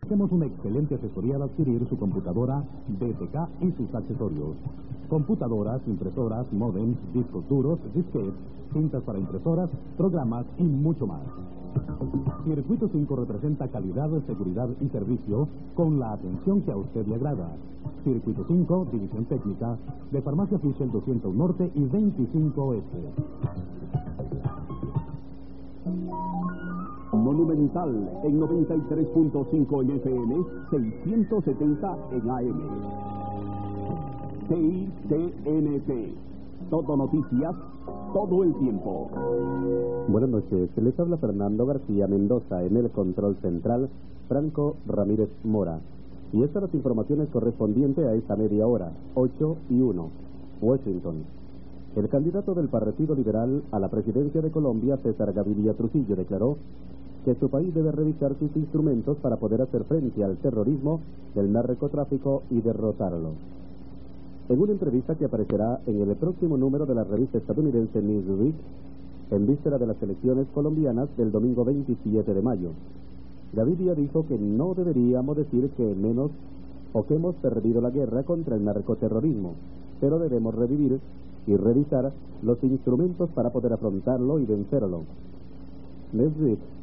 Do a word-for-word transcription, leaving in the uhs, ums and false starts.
Tenemos una excelente asesoría al adquirir su computadora B T K y sus accesorios. Computadoras, impresoras, modems, discos duros, disquetes, cintas para impresoras, programas y mucho más. Circuito cinco representa calidad, seguridad y servicio con la atención que a usted le agrada. Circuito cinco, División Técnica, de Farmacia Fischel doscientos Norte y veinticinco Este. Monumental en noventa y tres punto cinco en F M, seiscientos setenta en A M. T I T N T. Todo noticias, todo el tiempo. Buenas noches, les habla Fernando García Mendoza, en el control central, Franco Ramírez Mora. Y estas las informaciones correspondientes a esta media hora, ocho y uno. Washington. El candidato del Partido Liberal a la presidencia de Colombia, César Gaviria Trujillo, declaró que su país debe revisar sus instrumentos para poder hacer frente al terrorismo, del narcotráfico y derrotarlo. En una entrevista que aparecerá en el próximo número de la revista estadounidense Newsweek, en víspera de las elecciones colombianas del domingo veintisiete de mayo, Gaviria dijo que no deberíamos decir que menos o que hemos perdido la guerra contra el narcoterrorismo, pero debemos revivir y revisar los instrumentos para poder afrontarlo y vencerlo. Newsweek